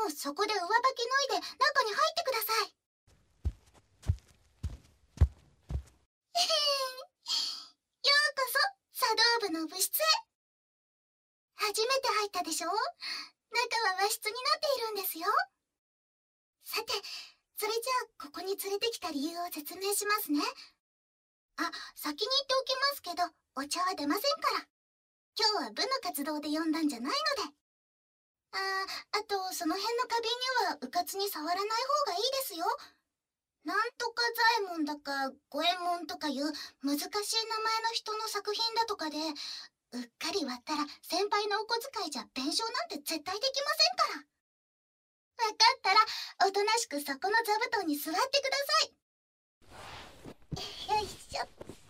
うそこで上履き脱いで中に入ってください。ようこそ茶道部の部室へ。初めて入ったでしょ。中は和室になっているんですよ。さて、それじゃあここに連れてきた理由を説明しますね。あ、先に言っておきますけど、お茶は出ませんから。今日は部の活動で呼んだんじゃないので。あと、その辺の花瓶にはうかつに触らない方がいいですよ。なんとか左衛門だか五右衛門とかいう難しい名前の人の作品だとかで、うっかり割ったら先輩のお小遣いじゃ弁償なんて絶対できませんから。わかったらおとなしくそこの座布団に座ってください。よいしょ。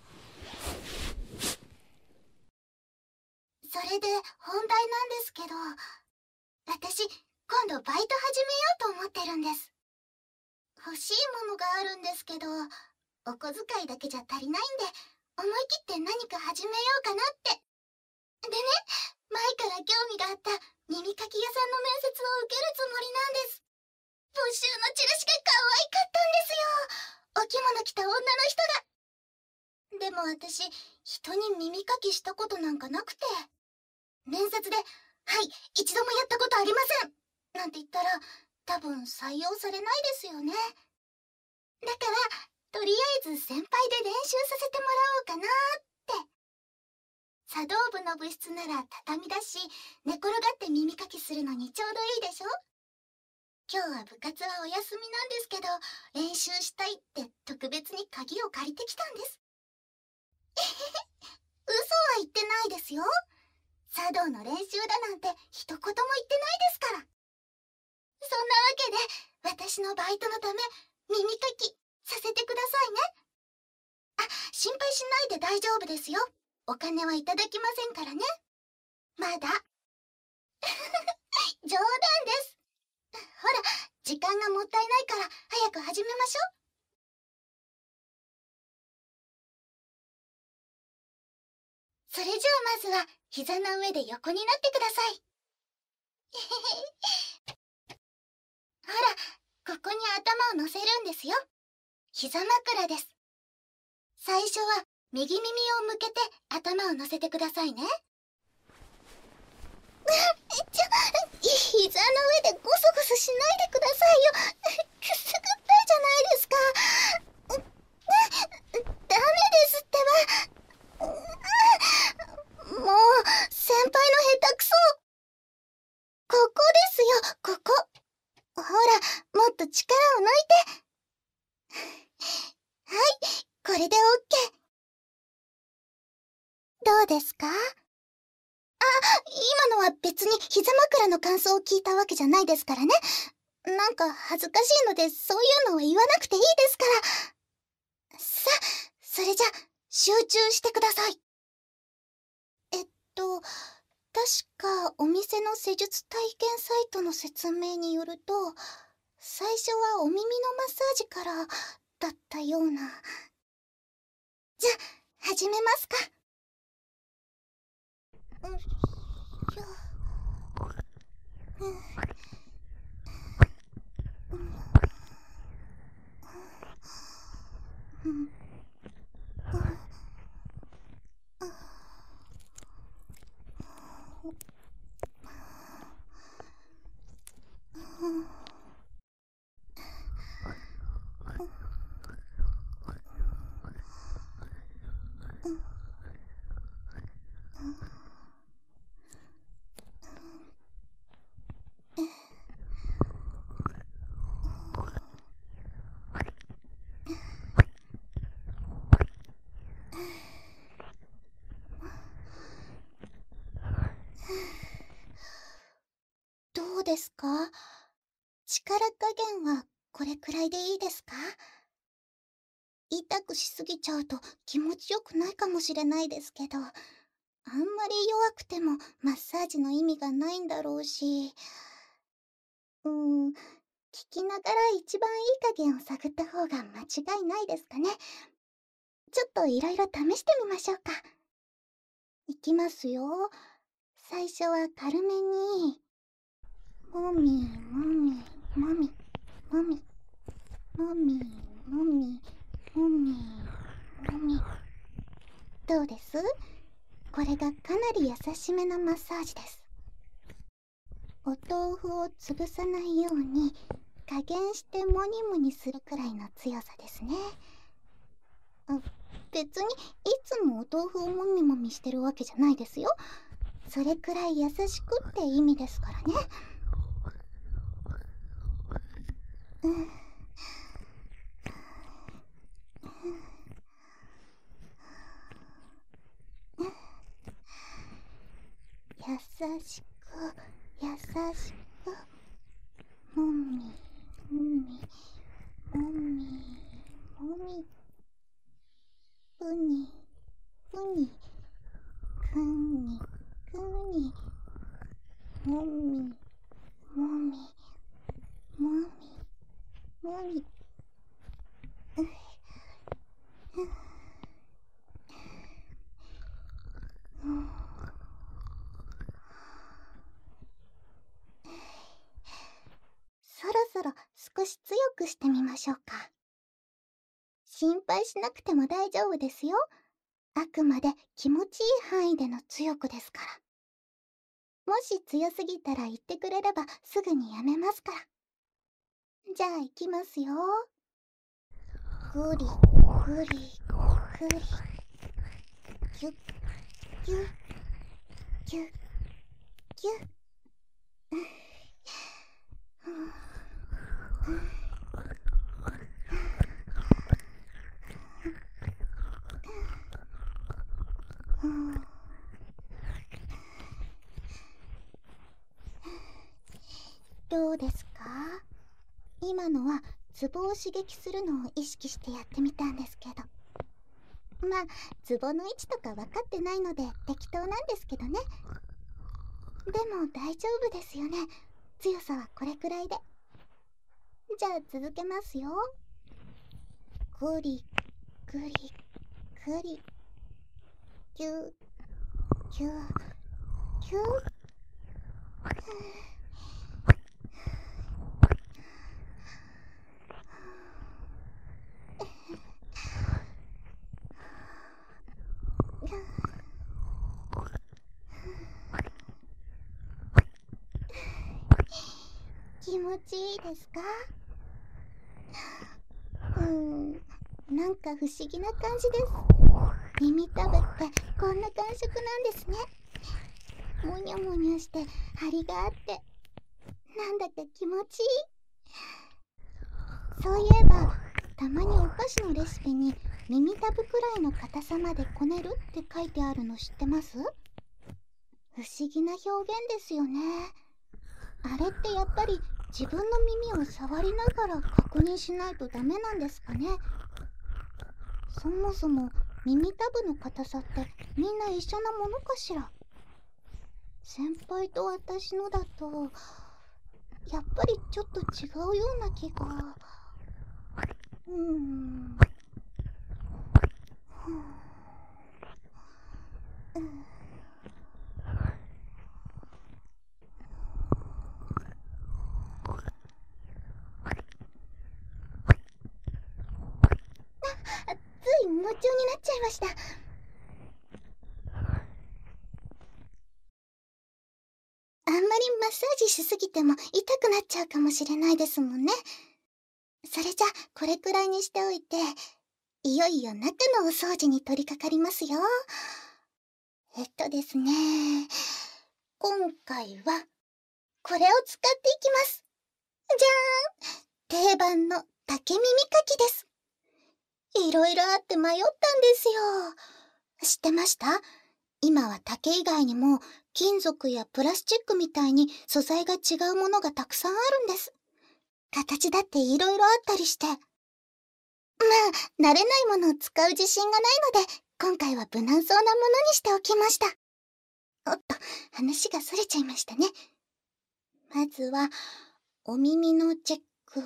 それで本題なんですけど、私今度バイト始めようと思ってるんです。欲しいものがあるんですけど、お小遣いだけじゃ足りないんで、思い切って何か始めようかなって。でね、前から興味があった耳かき屋さんの面接を受けるつもりなんです。募集のチラシが可愛かったんですよ。お着物着た女の人が。でも私、人に耳かきしたことなんかなくて。面接で、はい、一度もやったことありませんなんて言ったら、多分採用されないですよね。だから、とりあえず先輩で練習させてもらおうかなって。茶道部の部室なら畳だし、寝転がって耳かきするのにちょうどいいでしょ。今日は部活はお休みなんですけど、練習したいって特別に鍵を借りてきたんです。嘘は言ってないですよ。茶道の練習だなんて一言も言ってないですから。そんなわけで、私のバイトのため、耳かきさせてくださいね。あ、心配しないで大丈夫ですよ。お金はいただきませんからね。まだ。冗談です。ほら、時間がもったいないから早く始めましょう。それじゃあまずは膝の上で横になってください。ほら、ここに頭を乗せるんですよ。膝枕です。最初は右耳を向けて頭を乗せてくださいね。膝の上でゴソゴソしないでくださいよ。くすぐったいじゃないですか。ダメですってば。もう、先輩の下手くそ。ここですよ、ここ。ほら、もっと力を抜いて。はい、これで OK。どうですか？今のは別に膝枕の感想を聞いたわけじゃないですからね。なんか恥ずかしいのでそういうのは言わなくていいですから。さあ、それじゃ集中してください。確かお店の施術体験サイトの説明によると、最初はお耳のマッサージからだったような。じゃ、始めますか。よどうですか？力加減はこれくらいでいいですか？痛くしすぎちゃうと気持ちよくないかもしれないですけど、あんまり弱くてもマッサージの意味がないんだろうし、聞きながら一番いい加減を探った方が間違いないですかね。ちょっといろいろ試してみましょうか。いきますよ。最初は軽めに。 もみもみもみもみもみもみもみもみ。どうです？これがかなり優しめなマッサージです。お豆腐を潰さないように加減してモニモニするくらいの強さですね。別にいつもお豆腐をもみもみしてるわけじゃないですよ。それくらい優しくって意味ですからね。優しく優しくもみもみもみもみふにふにくにくにもみもみもみもみ。そろそろ少し強くしてみましょうか。心配しなくても大丈夫ですよ。あくまで気持ちいい範囲での強くですから。もし強すぎたら言ってくれればすぐにやめますから。じゃあ行きますよ。ぐりぐりぐりぎゅっぎゅっぎゅっぎゅっ。どうですか？今のはツボを刺激するのを意識してやってみたんですけど、まあツボの位置とか分かってないので適当なんですけどね。でも大丈夫ですよね。強さはこれくらいで。じゃあ続けますよ。ぐりぐりぐりぎゅぎゅぎゅ。気持ちいいですか？なんか不思議な感じです。耳たぶってこんな感触なんですね。もにょもにょして張りがあって、なんだか気持ちいい。そういえばたまにお菓子のレシピに耳たぶくらいの硬さまでこねるって書いてあるの知ってます？不思議な表現ですよね。あれってやっぱり自分の耳を触りながら確認しないとダメなんですかね。そもそも耳たぶの硬さってみんな一緒なものかしら。先輩と私のだとやっぱりちょっと違うような気が。つい夢中になっちゃいました。あんまりマッサージしすぎても痛くなっちゃうかもしれないですもんね。それじゃこれくらいにしておいて、いよいよ中のお掃除に取り掛かりますよ。ですね、今回はこれを使っていきます。じゃーん、定番の竹耳かきです。いろいろあって迷ったんですよ。知ってました？今は竹以外にも金属やプラスチックみたいに素材が違うものがたくさんあるんです。形だっていろいろあったりして。まあ、慣れないものを使う自信がないので、今回は無難そうなものにしておきました。おっと、話がそれちゃいましたね。まずは、お耳のチェックを。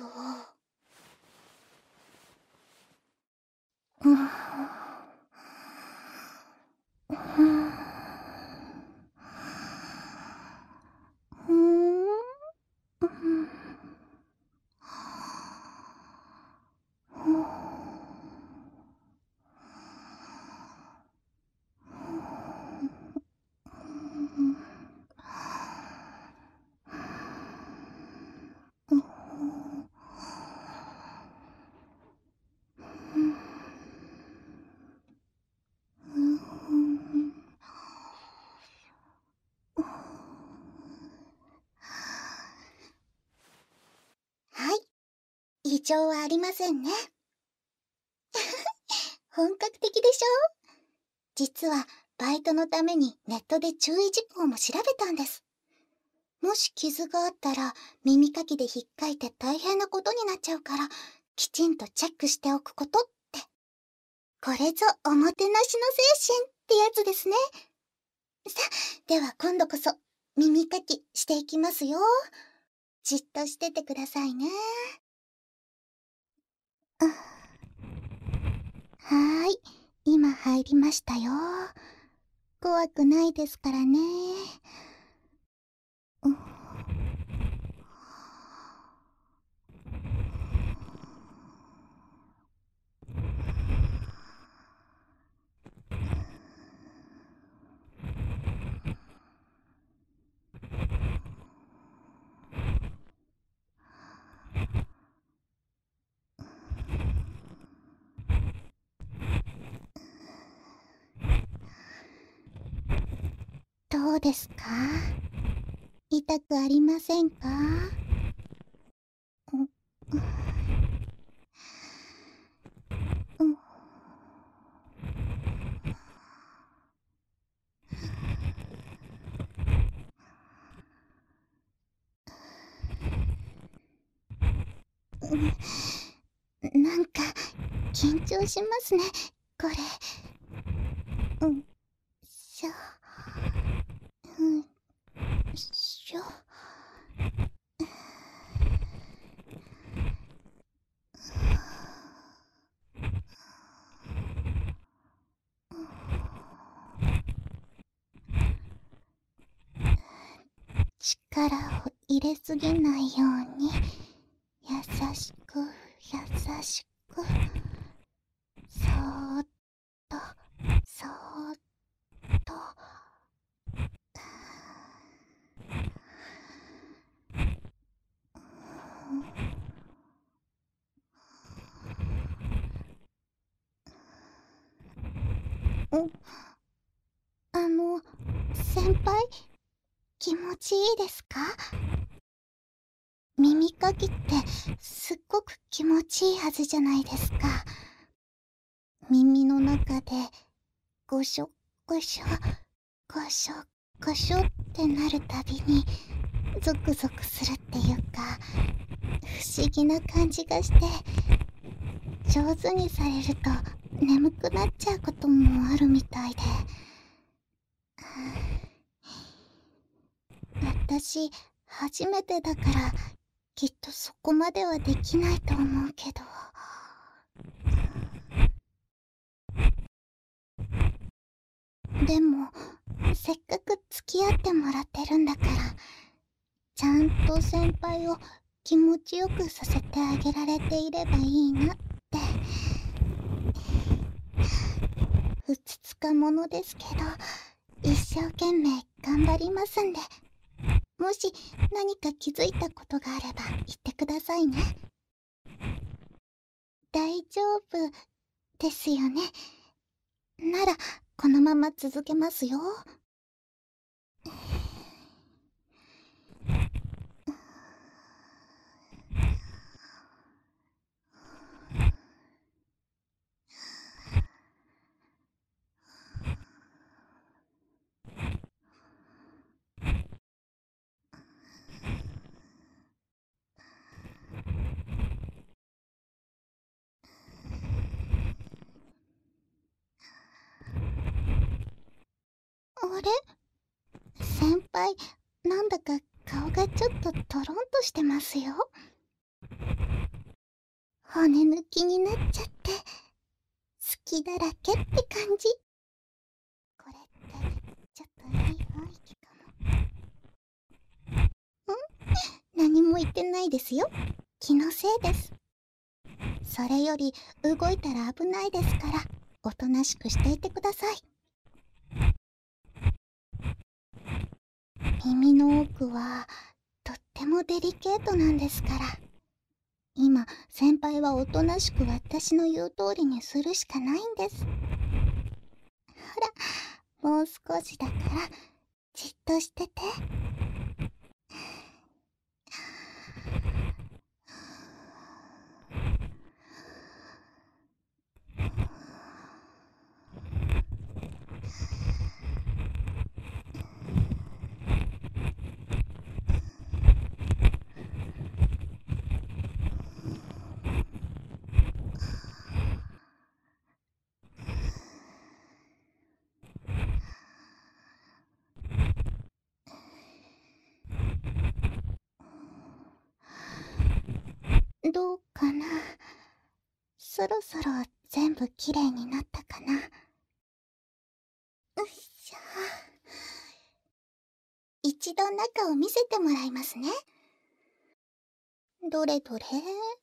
異常はありませんね。本格的でしょ？実はバイトのためにネットで注意事項も調べたんです。もし傷があったら耳かきで引っかいて大変なことになっちゃうから、きちんとチェックしておくことって。これぞおもてなしの精神ってやつですね。さあ、では今度こそ耳かきしていきますよ。じっとしててくださいね。はーい、今入りましたよ。怖くないですからね。どうですか？痛くありませんか？なんか緊張しますね、これ。しょ、しょ。力を入れすぎないように、優しく優しく、そーっとそーっと。先輩、気持ちいいですか？耳かきってすっごく気持ちいいはずじゃないですか。耳の中でゴショゴショゴショゴショってなるたびにゾクゾクするっていうか、不思議な感じがして、上手にされると眠くなっちゃうこともあるみたいで。私、初めてだからきっとそこまではできないと思うけど。でも、せっかく付き合ってもらってるんだから、ちゃんと先輩を気持ちよくさせてあげられていればいいなって。ふつつかものですけど、一生懸命頑張りますんで、もし何か気づいたことがあれば言ってくださいね。大丈夫ですよね。ならこのまま続けますよ。あれ？先輩、なんだか顔がちょっとトロンとしてますよ。骨抜きになっちゃって、好きだらけって感じ。これってちょっといい雰囲気かも。何も言ってないですよ。気のせいです。それより動いたら危ないですから、おとなしくしていてください。耳の奥はとってもデリケートなんですから。今、先輩はおとなしく私の言う通りにするしかないんです。ほら、もう少しだからじっとしてて。 どうかな。そろそろ全部きれいになったかな。よいしょ。一度中を見せてもらいますね。どれどれ。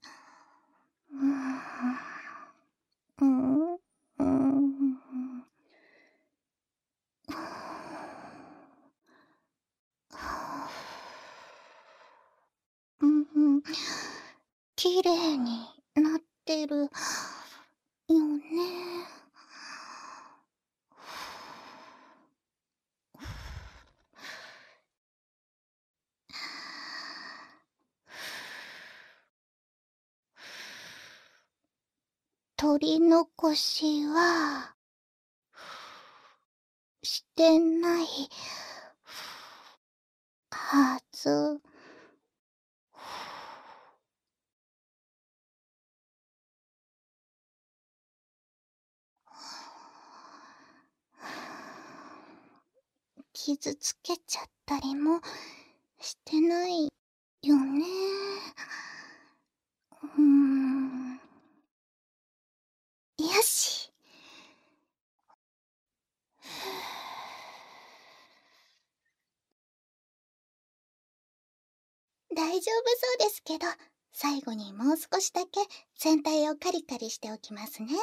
きれいになってるよね。取り残しはしてないはず。傷つけちゃったりもしてないよね。よし。大丈夫そうですけど、最後にもう少しだけ全体をカリカリしておきますね。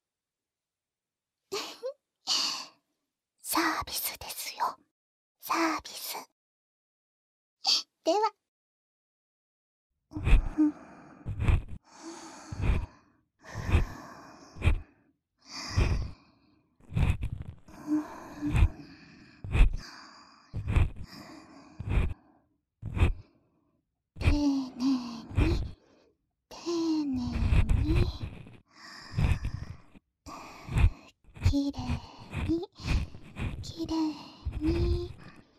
サービスですよ。サービス。では。丁寧に、丁寧に、きれいに、きれいに。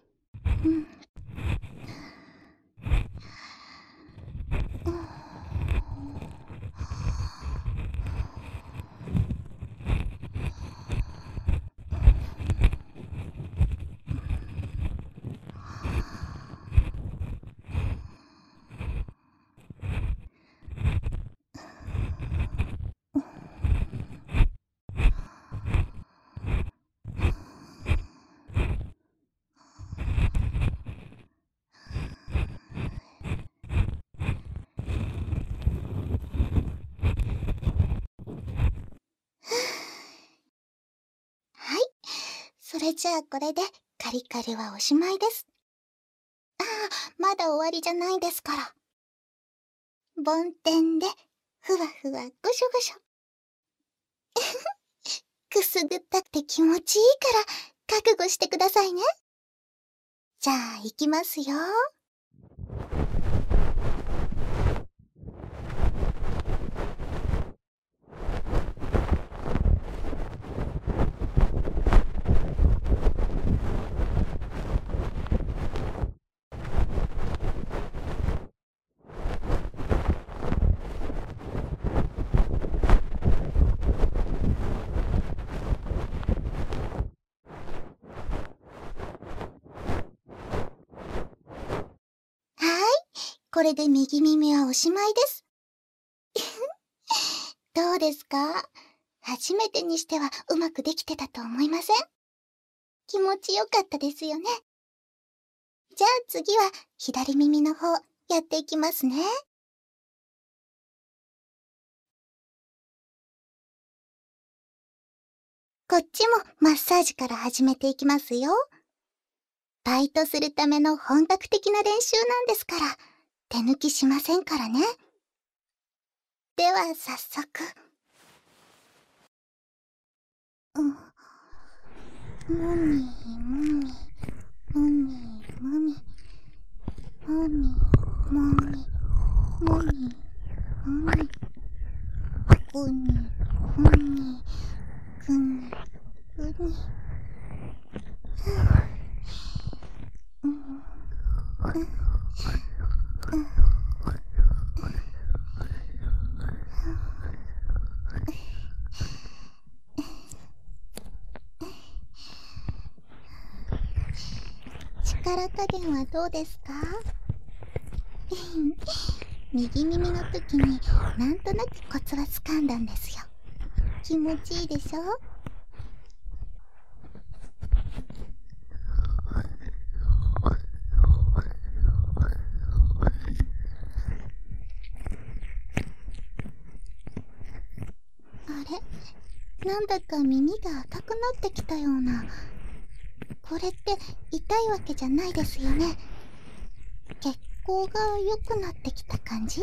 それじゃあこれでカリカリはおしまいです。まだ終わりじゃないですから。梵天でふわふわごしょごしょ。くすぐったくて気持ちいいから覚悟してくださいね。じゃあ行きますよ。これで右耳はおしまいです。どうですか？初めてにしてはうまくできてたと思いません？気持ちよかったですよね。じゃあ次は左耳の方やっていきますね。こっちもマッサージから始めていきますよ。バイトするための本格的な練習なんですから、手抜きしませんからね。では早速。もみもみ、もみもみ、もみもみ、もみもみ、ぐにぐにぐにぐに。力加減はどうですか？ 右耳の時になんとなくコツはつかんだんですよ。気持ちいいでしょ？あれ、なんだか耳が赤くなってきたような。これって痛いわけじゃないですよね。血行が良くなってきた感じ？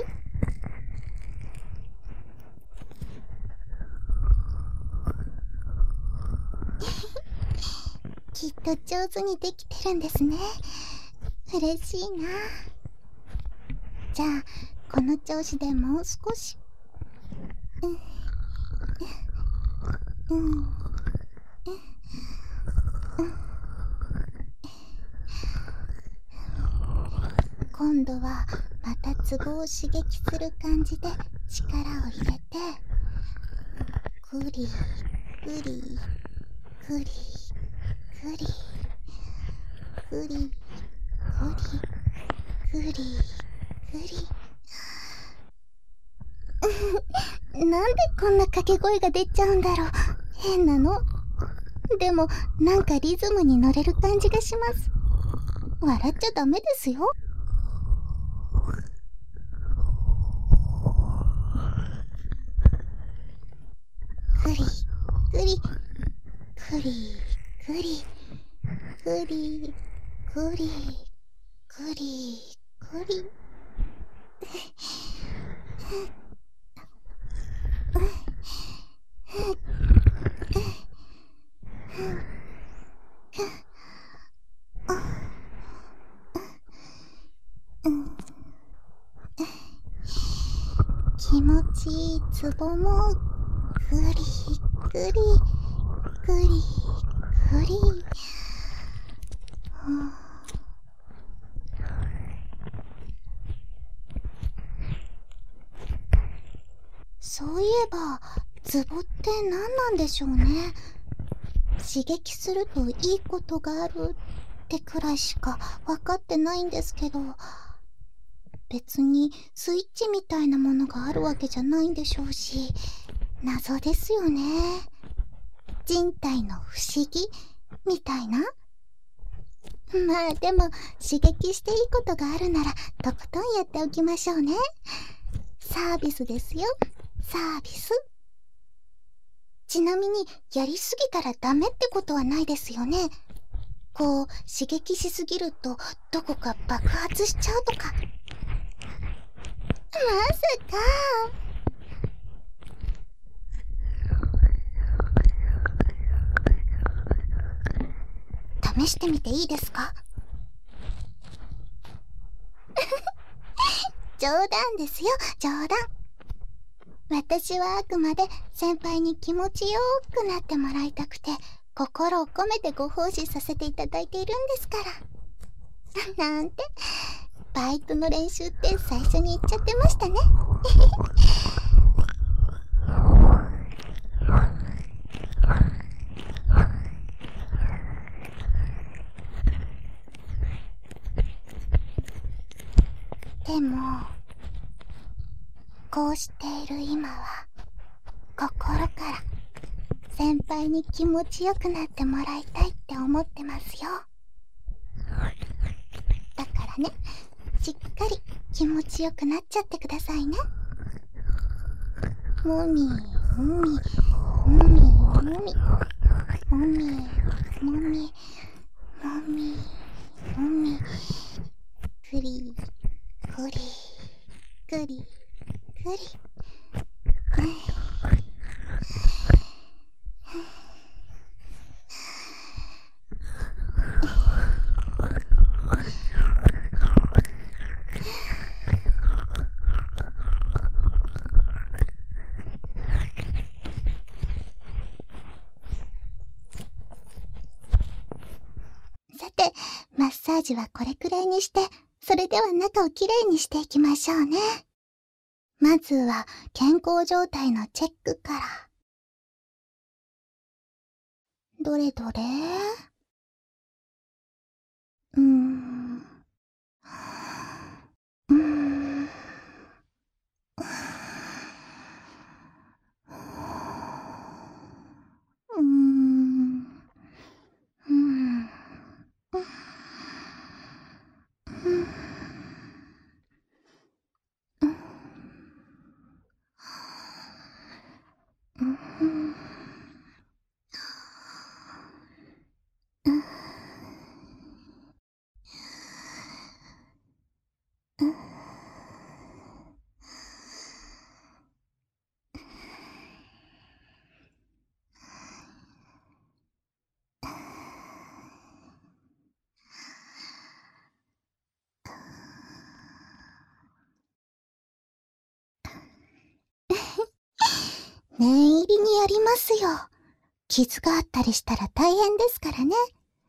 きっと上手にできてるんですね。嬉しいな。じゃあこの調子でもう少し。うんうんうん。今度はまたツボを刺激する感じで力を入れて、グリグリグリグリグリグリグリグリなんでこんな掛け声が出ちゃうんだろう。変なの。でもなんかリズムに乗れる感じがします。笑っちゃダメですよ。グリグリグリグリグリグリグリグリ。気持ちいいツボもグリグリグリグリ。そういえばツボって何なんでしょうね。刺激するといいことがあるってくらいしか分かってないんですけど、別にスイッチみたいなものがあるわけじゃないんでしょうし、謎ですよね。人体の不思議みたいな。まあでも刺激していいことがあるならとことんやっておきましょうね。サービスですよ、サービス。ちなみにやりすぎたらダメってことはないですよね。こう刺激しすぎるとどこか爆発しちゃうとか。まさか。試してみていいですか？冗談ですよ、冗談。私はあくまで先輩に気持ちよくなってもらいたくて、心を込めてご奉仕させていただいているんですから。なんてバイトの練習って最初に言っちゃってましたね。でもこうしている今は心から先輩に気持ちよくなってもらいたいって思ってますよ。だからね、しっかり気持ちよくなっちゃってくださいね。もみもみもみもみもみもみもみもみ、グリグリグリグリ。さて、マッサージはこれくらいにして、それでは中をきれいにしていきましょうね。まずは健康状態のチェックから。どれどれ。うーん。 念入りにやりますよ。傷があったりしたら大変ですからね。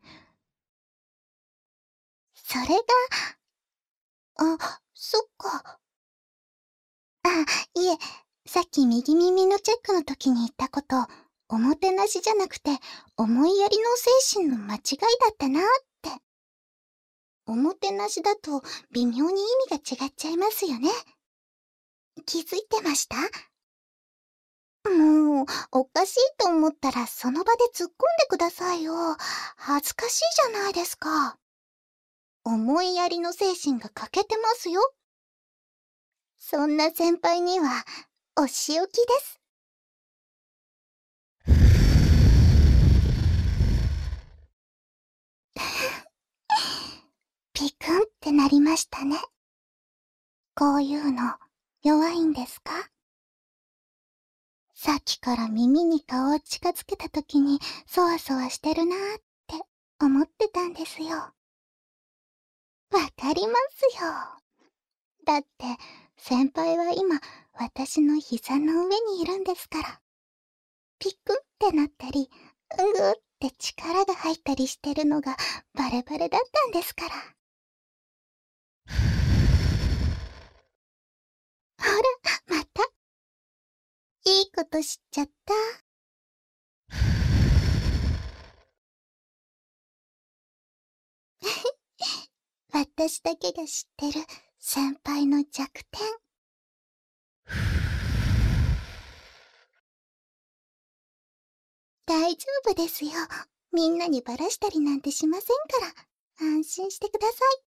それが、そっか。いえ、さっき右耳のチェックの時に言ったこと、おもてなしじゃなくて、思いやりの精神の間違いだったなって。おもてなしだと微妙に意味が違っちゃいますよね。気づいてました？もう、おかしいと思ったらその場で突っ込んでくださいよ。恥ずかしいじゃないですか。思いやりの精神が欠けてますよ。そんな先輩には、お仕置きです。ピクンってなりましたね。こういうの、弱いんですか？さっきから耳に顔を近づけた時に、そわそわしてるなーって思ってたんですよ。わかりますよ。だって、先輩は今、私の膝の上にいるんですから。ピクンってなったり、うぐって力が入ったりしてるのがバレバレだったんですから。ほら、また。いいこと知っちゃった。私だけが知ってる先輩の弱点。大丈夫ですよ。みんなにバラしたりなんてしませんから、安心してください。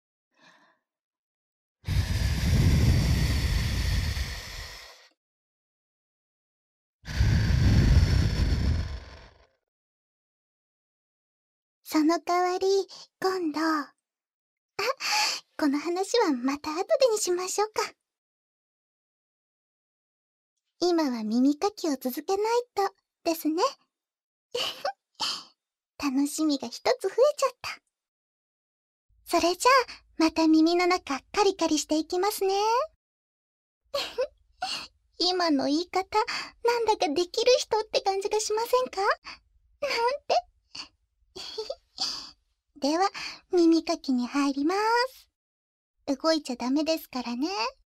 その代わり、今度、この話はまた後でにしましょうか。今は耳かきを続けないと、ですね。楽しみが一つ増えちゃった。それじゃあ、また耳の中カリカリしていきますね。今の言い方、なんだかできる人って感じがしませんか？なんて。では、耳かきに入ります。動いちゃダメですからね。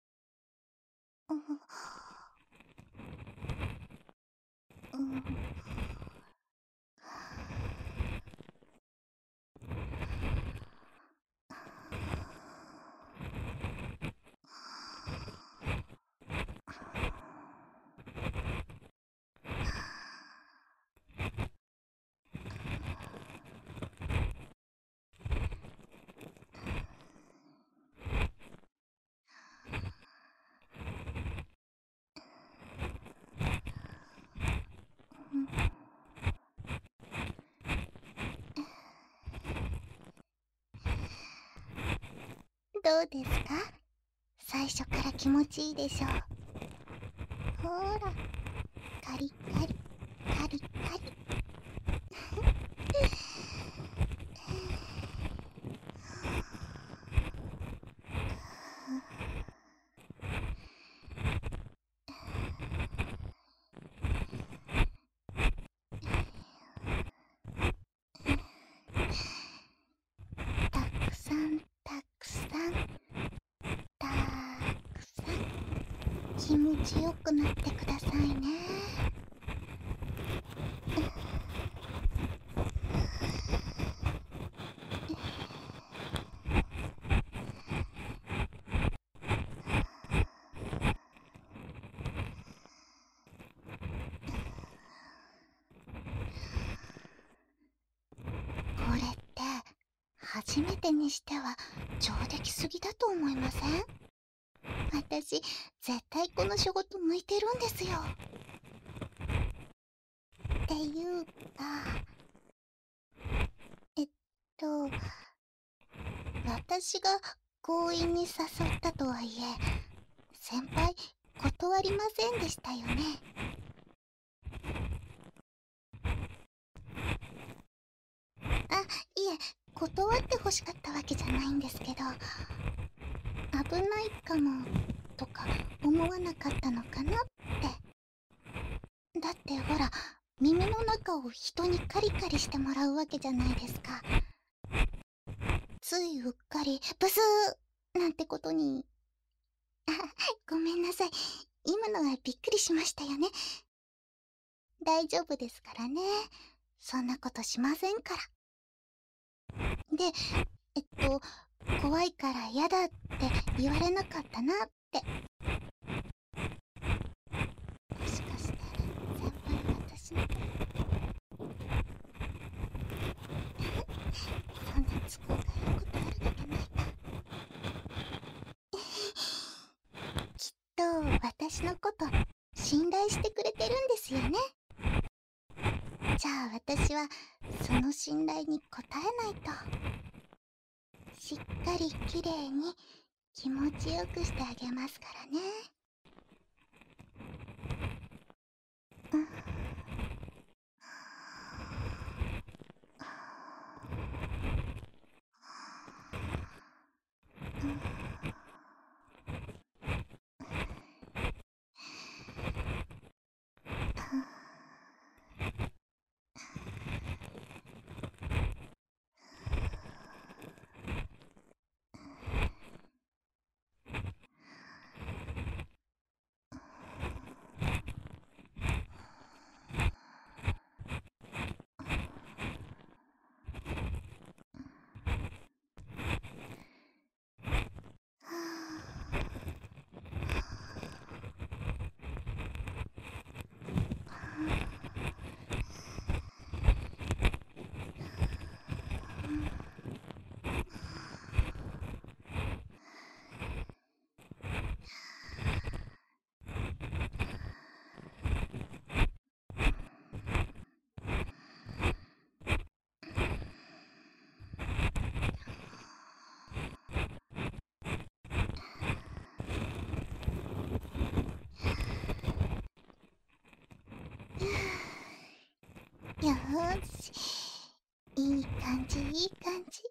どうですか？最初から気持ちいいでしょう。ほーら、カリカリ、カリカリ。たくさん、たくさん、たくさん、気持ちよくなってくださいね。これって、初めてにしては上出来すぎだと思いません？私、絶対この仕事向いてるんですよ。っていうか、えっと、私が強引に誘ったとはいえ、先輩、断りませんでしたよね。いえ、断ってほしかったわけじゃないんですけど、危ないかも、とか思わなかったのかなって。 だってほら、耳の中を人にカリカリしてもらうわけじゃないですか。ついうっかりブスーなんてことに。あ、ごめんなさい。今のはびっくりしましたよね。大丈夫ですからね。そんなことしませんから。で、怖いから嫌だって言われなかったなって。もしかしたら先輩私のそんな都合がいいことあるわけないか。きっと私のこと信頼してくれてるんですよね。じゃあ私はその信頼に応えないと。しっかりきれいに気持ちよくしてあげますからね。うん。よーし、いい感じいい感じ。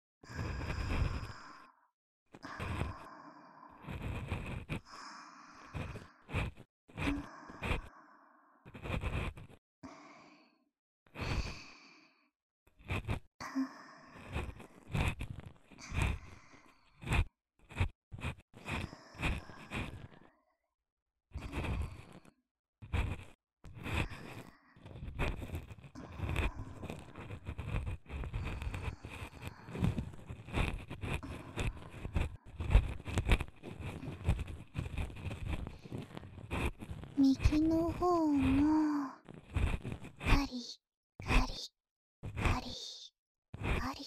右の方もカリカリカリカリ。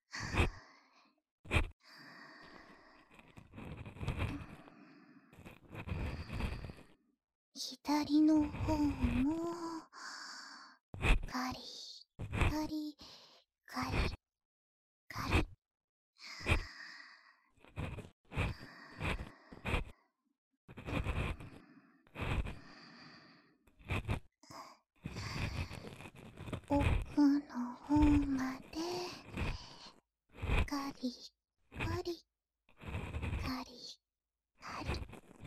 左の方もカリカリカリカリ。奥の方までカリカリカリカリ。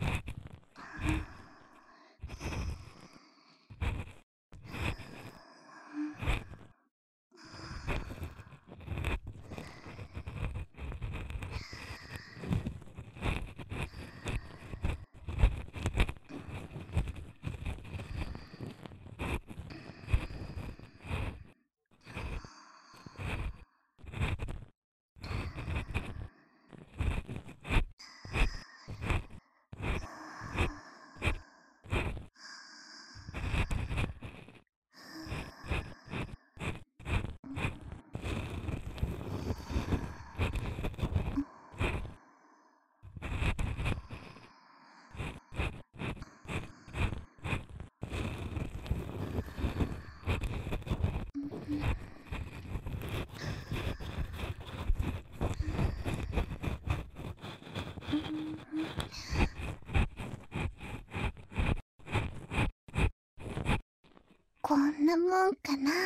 こんなもんかな。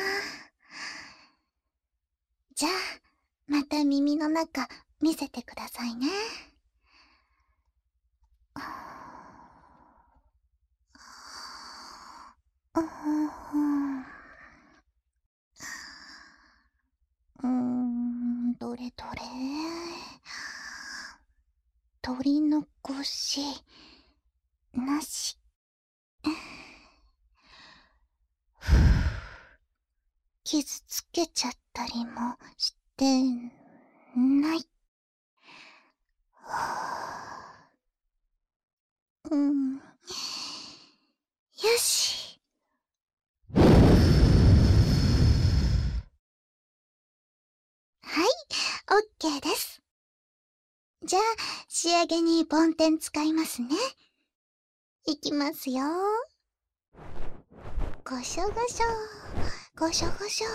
じゃあまた耳の中見せてくださいね。 うーどれどれ。取り残しなし。傷つけちゃったりもしてない。よし。はい、オッケーです。じゃあ、仕上げに梵天使いますね。いきますよ。ごしょごしょ、ごしょごしょ。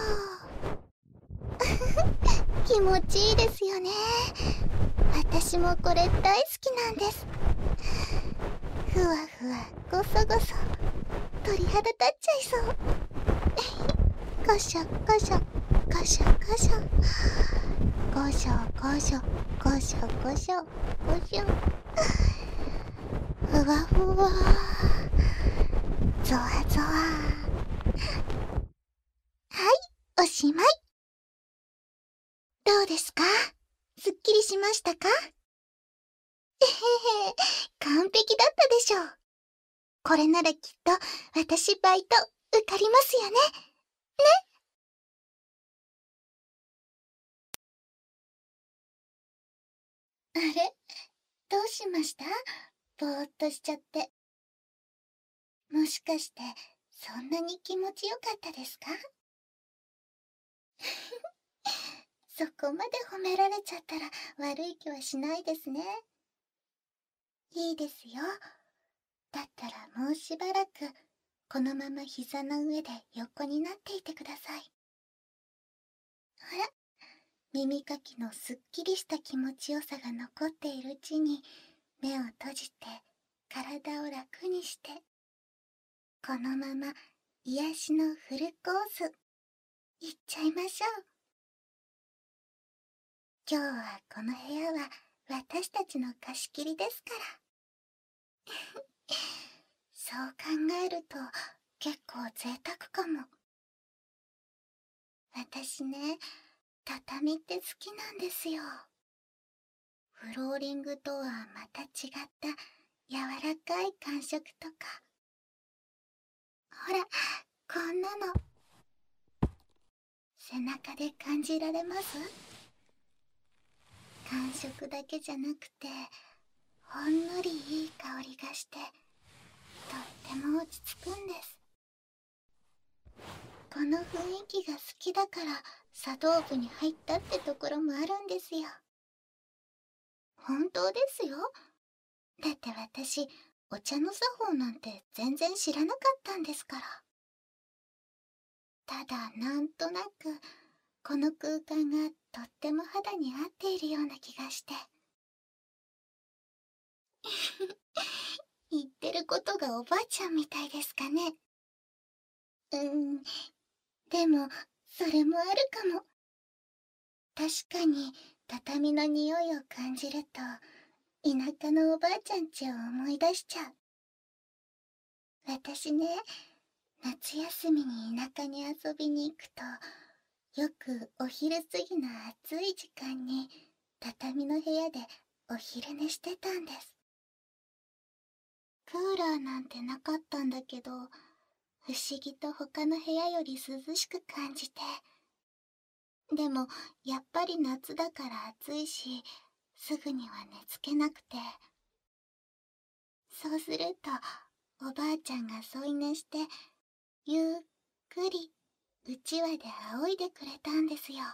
気持ちいいですよね。私もこれ大好きなんです。ふわふわ、ごそごそ、鳥肌立っちゃいそう。ごしょごしょ、ごしょごしょ、ごしょごしょ、ごしょごしょ、ごしょ。ふわふわ、ゾワゾワ。はい、おしまい。どうですか？すっきりしましたか？えへへ、完璧だったでしょう。これならきっと私バイト受かりますよね。あれ、どうしました？ぼーっとしちゃって。もしかしてそんなに気持ちよかったですか？そこまで褒められちゃったら悪い気はしないですね。いいですよ。だったらもうしばらくこのまま膝の上で横になっていてください。ほら、耳かきのすっきりした気持ちよさが残っているうちに目を閉じて体を楽にして、このまま癒しのフルコースいっちゃいましょう。今日はこの部屋は私たちの貸し切りですから。そう考えると結構贅沢かも。私ね、畳って好きなんですよ。フローリングとはまた違った柔らかい感触とか。ほら、こんなの背中で感じられます？感触だけじゃなくて、ほんのりいい香りがして、とっても落ち着くんです。この雰囲気が好きだから茶道部に入ったってところもあるんですよ。本当ですよ。だって私、お茶の作法なんて全然知らなかったんですから。ただなんとなくこの空間がとっても肌に合っているような気がして。言ってることがおばあちゃんみたいですかね。でもそれもあるかも。確かに畳の匂いを感じると田舎のおばあちゃん家を思い出しちゃう。私ね、夏休みに田舎に遊びに行くと、よくお昼過ぎの暑い時間に畳の部屋でお昼寝してたんです。クーラーなんてなかったんだけど、不思議と他の部屋より涼しく感じて。でもやっぱり夏だから暑いし、すぐには寝つけなくて。そうするとおばあちゃんが添い寝してゆっくりうちわで仰いでくれたんですよ。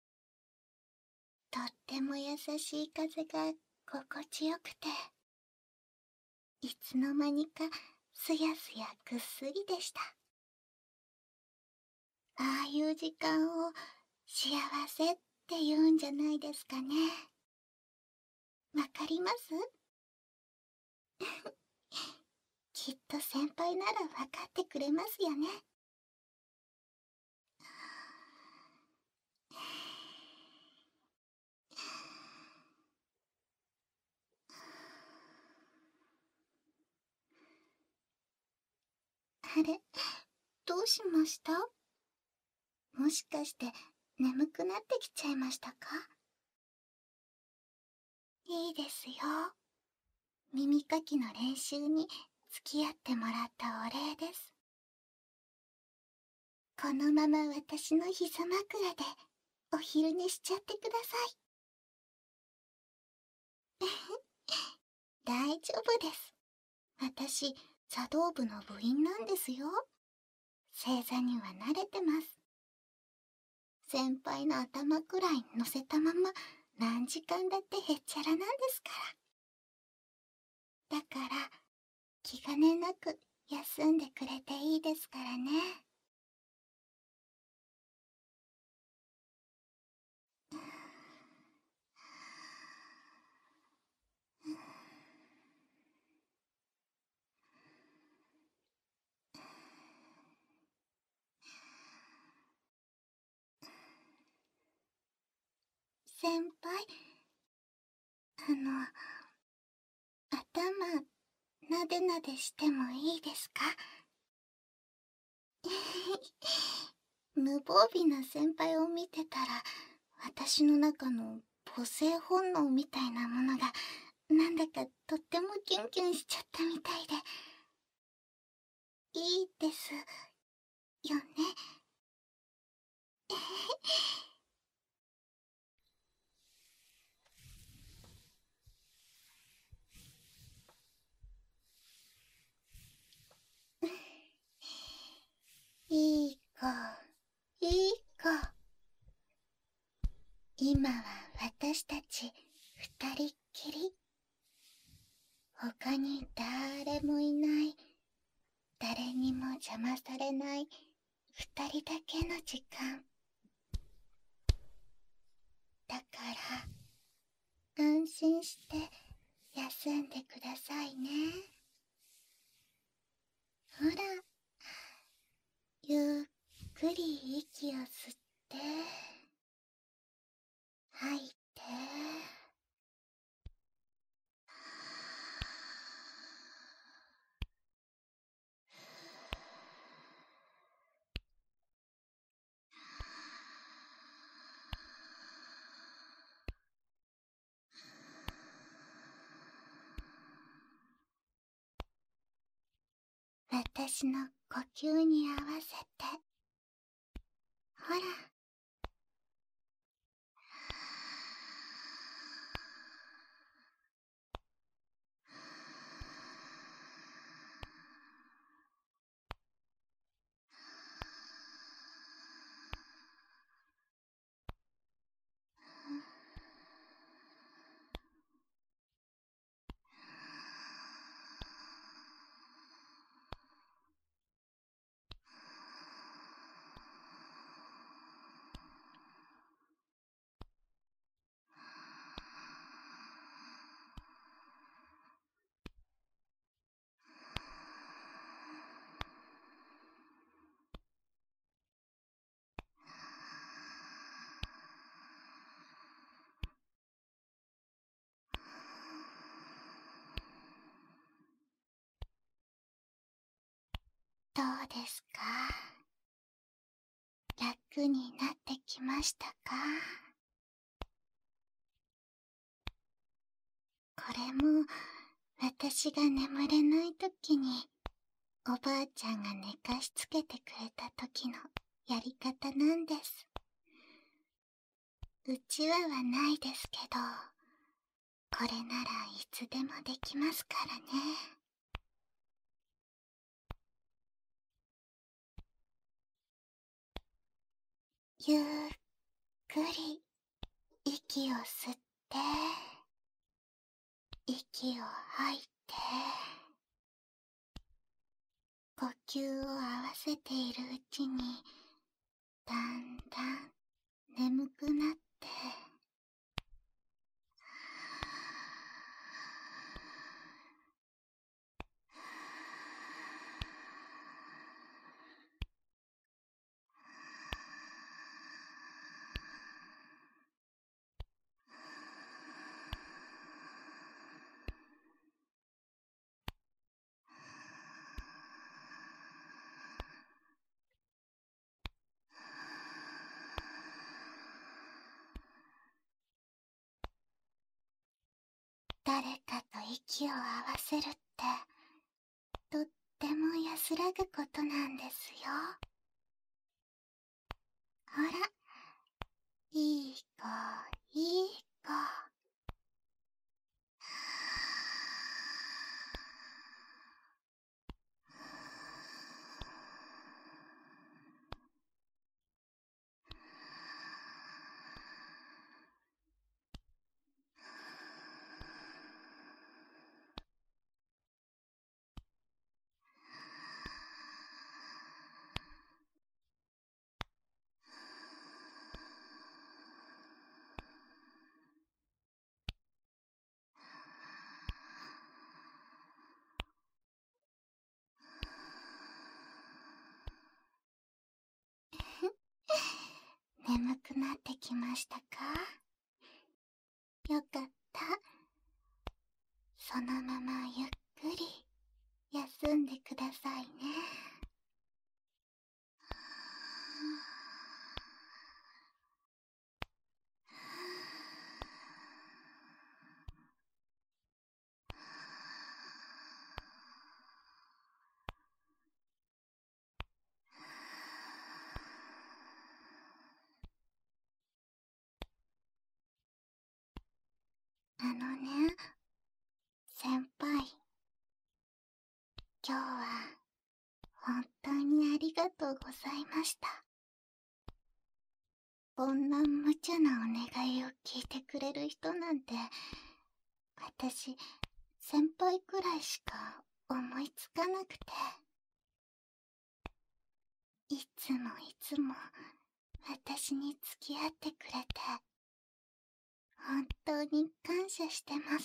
とっても優しい風が心地よくて、いつの間にかすやすやぐっすりでした。ああいう時間を幸せって言うんじゃないですかね。わかります？きっと先輩ならわかってくれますよね。あれ、 どうしました？もしかして眠くなってきちゃいましたか？いいですよ。耳かきの練習に付き合ってもらったお礼です。このまま私の膝枕でお昼寝しちゃってください。大丈夫です。私、茶道部の部員なんですよ。正座には慣れてます。先輩の頭くらい乗せたまま何時間だってへっちゃらなんですから。だから、気兼ねなく休んでくれていいですからね。先輩、頭、なでなでしてもいいですか？無防備な先輩を見てたら、私の中の母性本能みたいなものが、なんだかとってもキュンキュンしちゃったみたいで。いいですよね。いい子、いい子。今は私たち二人っきり。他に誰もいない、誰にも邪魔されない二人だけの時間。だから安心して休んでくださいね。ほら、ゆっくり息を吸って吐いて。私の呼吸に合わせて。ほら。どうですか？楽になってきましたか？これも私が眠れない時におばあちゃんが寝かしつけてくれた時のやり方なんです。うちわはないですけど、これならいつでもできますからね。ゆっくり息を吸って息を吐いて、呼吸を合わせているうちにだんだん眠くなって。 誰かと息を合わせるって、とっても安らぐことなんですよ。ほら、いい子、いい子。眠くなってきましたか？よかった。そのままゆっくり休んでくださいね。あのね、先輩。今日は本当にありがとうございました。こんな無茶なお願いを聞いてくれる人なんて、私、先輩くらいしか思いつかなくて。いつもいつも私に付き合ってくれて、本当に感謝してます。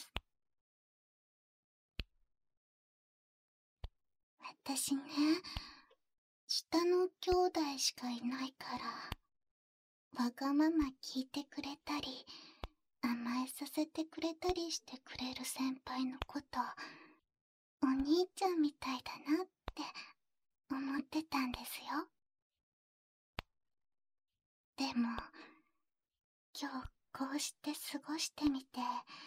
私ね、下の兄弟しかいないから、わがまま聞いてくれたり、甘えさせてくれたりしてくれる先輩のこと、お兄ちゃんみたいだなって思ってたんですよ。でも、今日こうして過ごしてみて、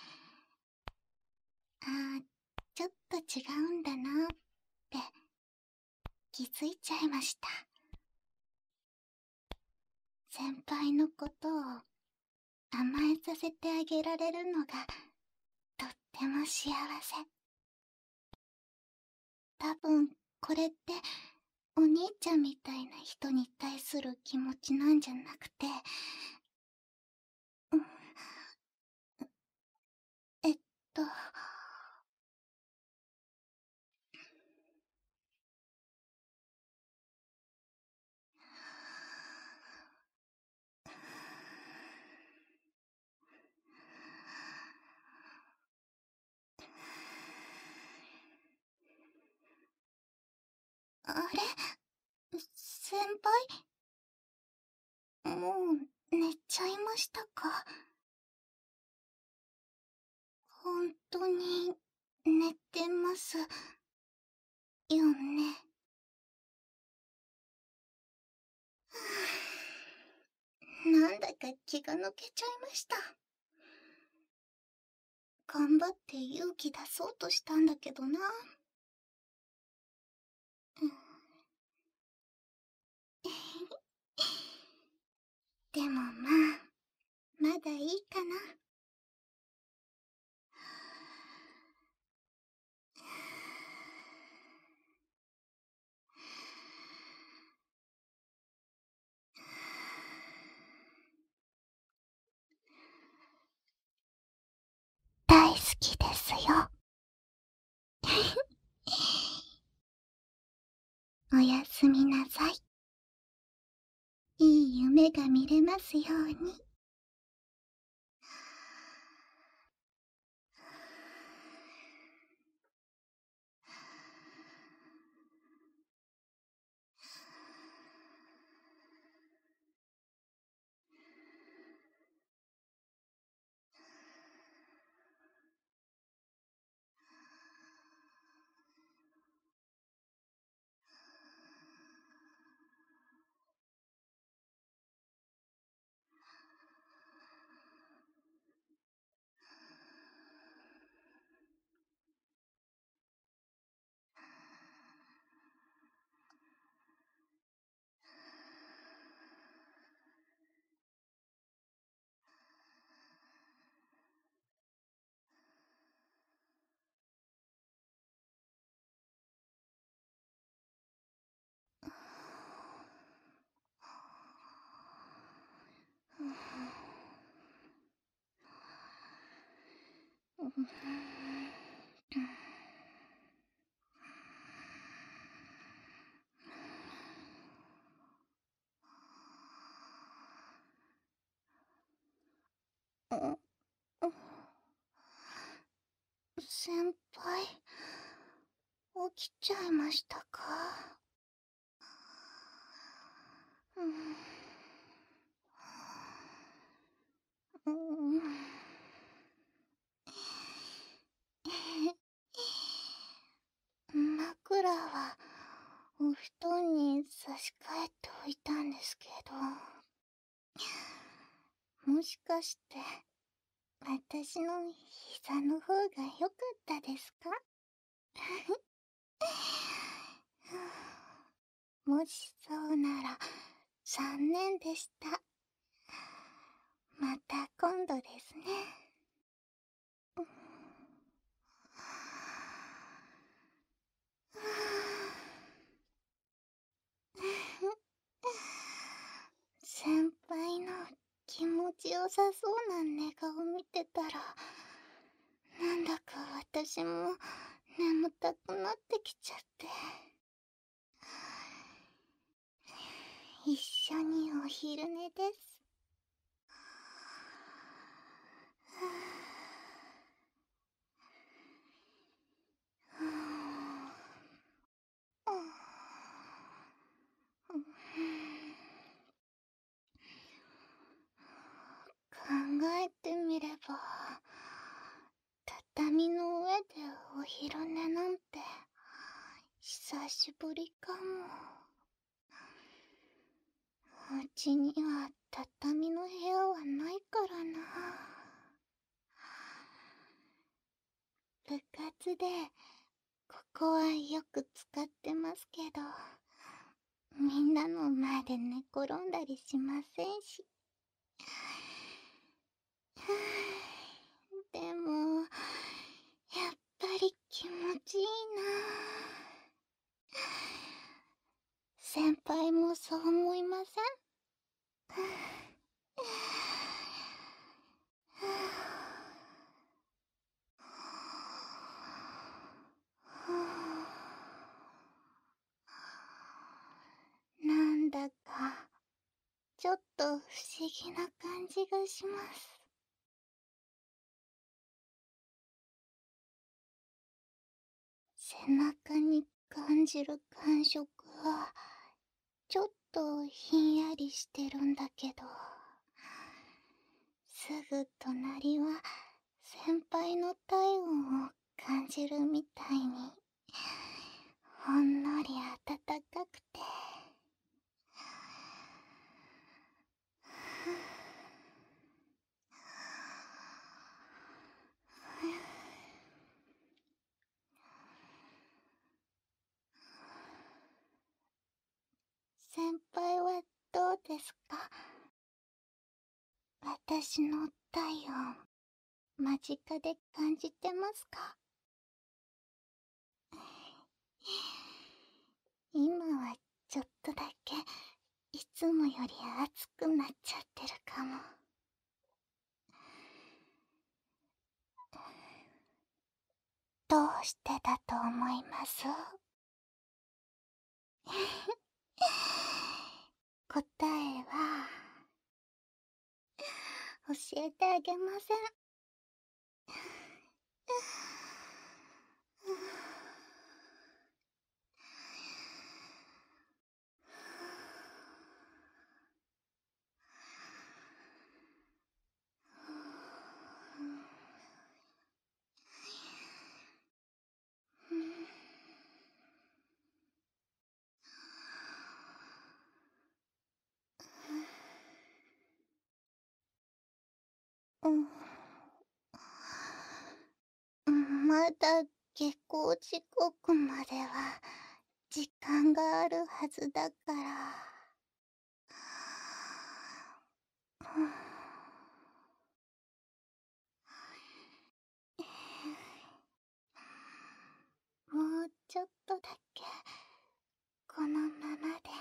ちょっと違うんだなって気づいちゃいました。先輩のことを甘えさせてあげられるのがとっても幸せ。多分これってお兄ちゃんみたいな人に対する気持ちなんじゃなくて、うん、えっと、あれ、先輩、もう寝ちゃいましたか？本当に寝てますよね。なんだか気が抜けちゃいました。頑張って勇気出そうとしたんだけどな。でもまあ、まだいいかな。大好きですよ。おやすみなさい。いい夢が見れますように。 先輩、起きちゃいましたか？うん。枕はお布団に差し替えておいたんですけど、もしかして私の膝の方が良かったですか？もしそうなら残念でした。また今度ですね。先輩の気持ちよさそうな寝顔見てたら、なんだか私も眠たくなってきちゃって。一緒にお昼寝です。考えてみれば、畳の上でお昼寝なんて久しぶりかも。うちには畳の部屋はないからな。部活でここはよく使ってますけど、みんなの前で寝転んだりしませんし。でも、やっぱり気持ちいいな。先輩もそう思いません？なんだかちょっと不思議な感じがします。背中に感じる感触はちょっとひんやりしてるんだけど、すぐ隣は先輩の体温を感じるみたいに、ほんのり暖かくて。先輩はどうですか？私の体温、間近で感じてますか？今はちょっとだけいつもより熱くなっちゃってるかも。どうしてだと思います？答えは教えてあげません。まだ下校時刻までは時間があるはずだから。もうちょっとだけこのままで。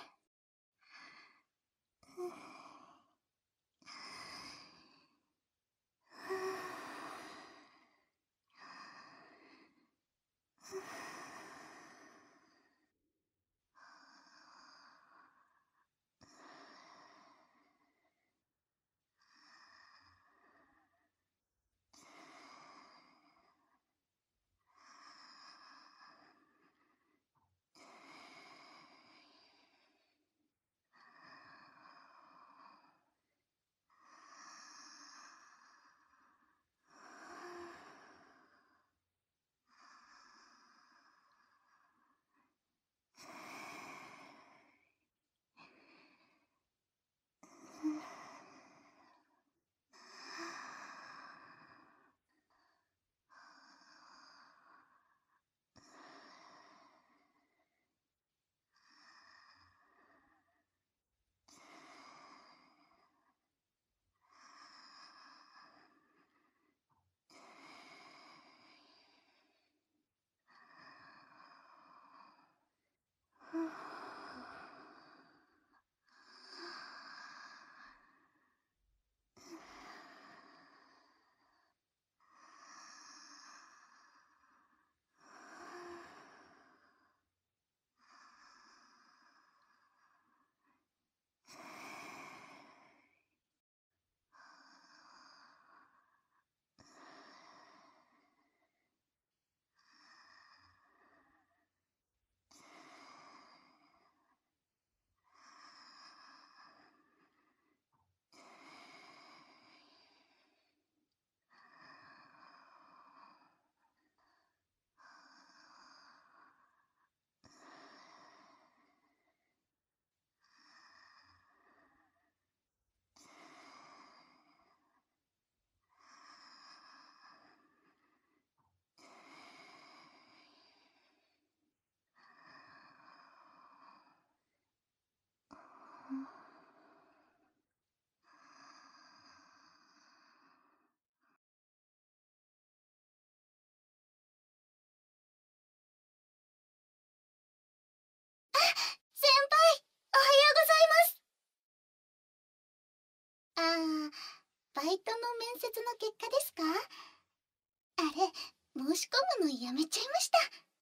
あー、バイトの面接の結果ですか？あれ、申し込むのやめちゃいました。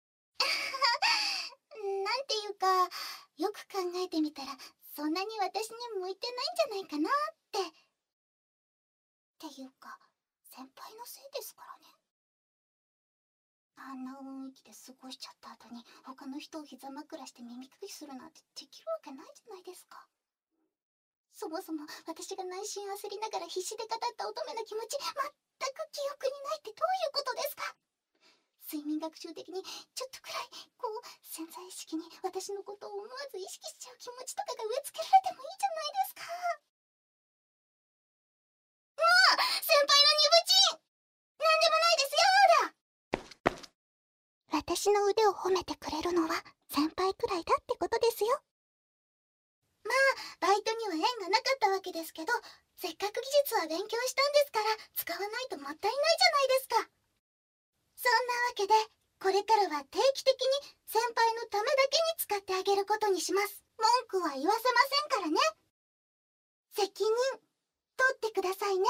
なんていうか、よく考えてみたら、そんなに私に向いてないんじゃないかなって。っていうか、先輩のせいですからね。あんな雰囲気で過ごしちゃった後に、他の人を膝枕して耳かきするなんてできるわけないじゃないですか。そもそも私が内心焦りながら必死で語った乙女の気持ち、全く記憶にないってどういうことですか？睡眠学習的にちょっとくらいこう潜在意識に私のことを思わず意識しちゃう気持ちとかが植え付けられてもいいじゃないですか。先輩のニブチン、なんでもないですよーだ。私の腕を褒めてくれるのは先輩くらいだってことですよ。まあバイトには縁がなかったわけですけど、せっかく技術は勉強したんですから使わないともったいないじゃないですか。そんなわけで、これからは定期的に先輩のためだけに使ってあげることにします。文句は言わせませんからね。責任取ってくださいね。